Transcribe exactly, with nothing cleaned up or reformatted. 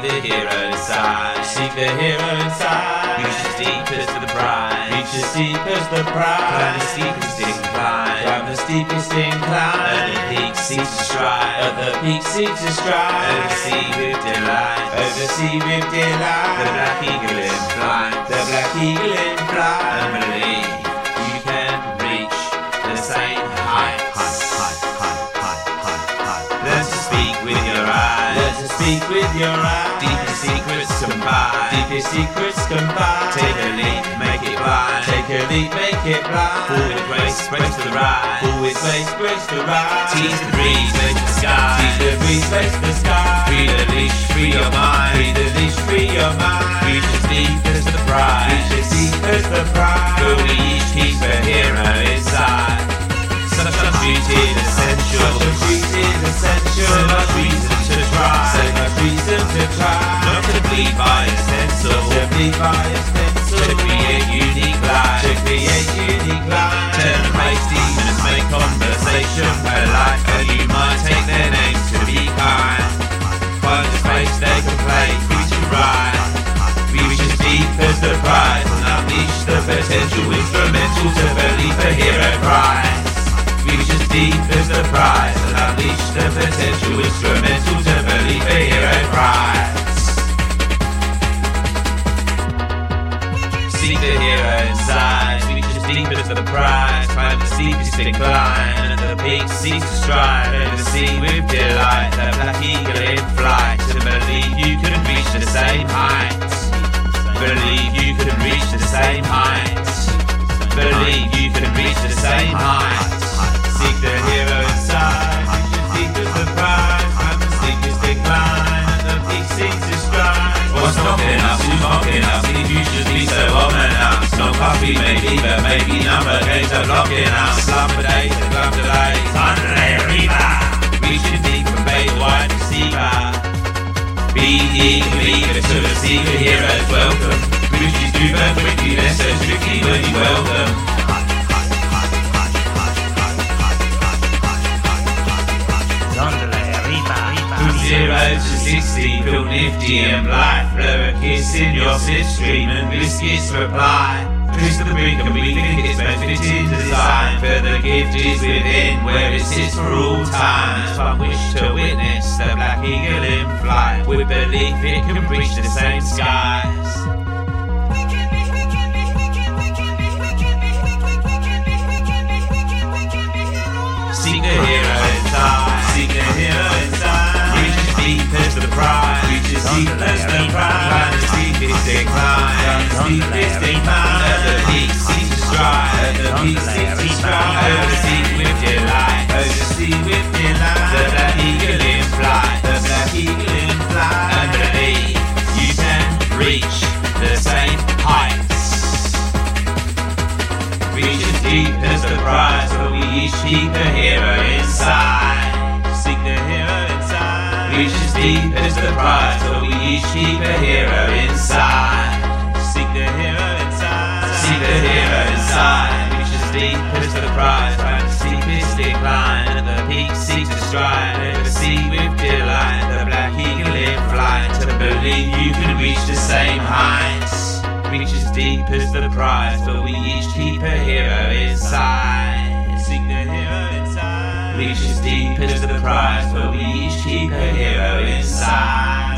the hero inside. Seek the hero inside. Reach as deep as the prize. Reach as deep as the prize. Climb the steepest incline. Climb the steepest incline. At the peak, seek to stride. At the peak, seek to stride. Over the sea with delight. Over the sea with delight. The black eagle in flight. The black eagle in flight. And believe you can reach the same height. Learn to speak with your eyes. Learn to speak with your eyes. Deepest secrets combine. Deepest secrets combine. Take a leap, make it blind. Take a leap, make it blind. Forward grace, brace the ride. Forward grace, brace the ride. Tease the breeze, face the sky. Tease the breeze, face the sky. Free the leash, free your mind. Free the leash, free your mind. Reach as deep as the prize. Reach as deep as the prize. But we each keep a hero inside. Such a beauty is essential. Such a beauty is essential. So much reason to try. So much reason to try. Not to bleed by a stencil. To bleed by a stencil. To create unique life. To create unique life. Turn the page demons, make conversation polite. And you might take their names to be kind. Find the space they can play. Reach and ride. Reach as deep as the prize. And unleash the potential. Instrumental to believe a hero prize. Reach as deep as the prize and unleash the potential. Instrumental to believe a hero prize. Seek the hero inside. Reach as deep as the prize. Climb the steepest incline. And the peak seeks to stride. Over the sea with delight. The black eagle in flight. To believe you can reach the same heights. Believe you can reach the same heights. Believe you can reach the same heights. Seek the hero inside. Reach as deep as the prize. Climb the steepest incline. And the peak seeks to stride. What's not enough? Who's not enough? If you should be so ominous. No coffee maybe, but maybe number games are blocking us. Slum for days and glum delays. Andre Riva. Reaching deep from bay to wide receiver. Be eager, eager to receive the hero's welcome. Riches do burn quickly, they're so strictly when you welcome. Zero to sixty, feel nifty and blind. Blow a kiss in your slipstream and biscuits reply. Twist to the brink and we think it's best fitted design. For the gift is within, where it sits for all times. One wish to witness the black eagle in flight. With belief it can reach the same skies. Seek the hero inside. Seek the hero inside. Reach as deep as the prize. Reach as deep as the prize. Climb the steepest incline. Climb the steepest incline. At the peak, seek to stride. At the peak, seek to stride. Over the sea with delight. Over the sea with delight. The black eagle in flight. The black eagle in flight. And believe you can reach the same heights. Reach as deep as the prize, but we each keep a hero inside. Seek the hero inside. Reach as deep as the prize, but we each keep a hero inside. Seek the hero inside. Seek the hero inside. Reach as deep as the prize, climb the steepest incline. At the peak seeks to stride. Over the sea with delight. The black eagle in flight. To believe you can reach the same heights. Reach as deep as the prize, but we each keep a hero inside. Seek the hero inside. Reach as deep as the prize, but we each keep a hero inside.